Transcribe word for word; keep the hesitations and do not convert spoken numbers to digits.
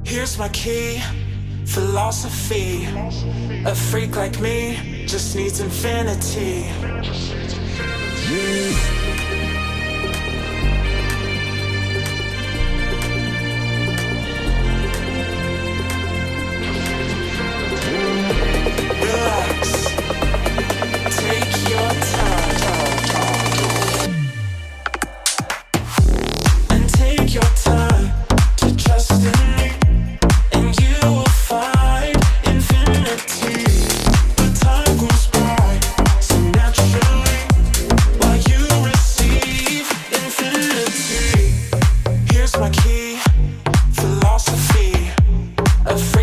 Here's my key, philosophy. A freak like me just needs infinity. Relax, take your time, and take your time to trust in me, and you will find infinity. The time goes by so naturally while you receive infinity. Here's my key, philosophy. A free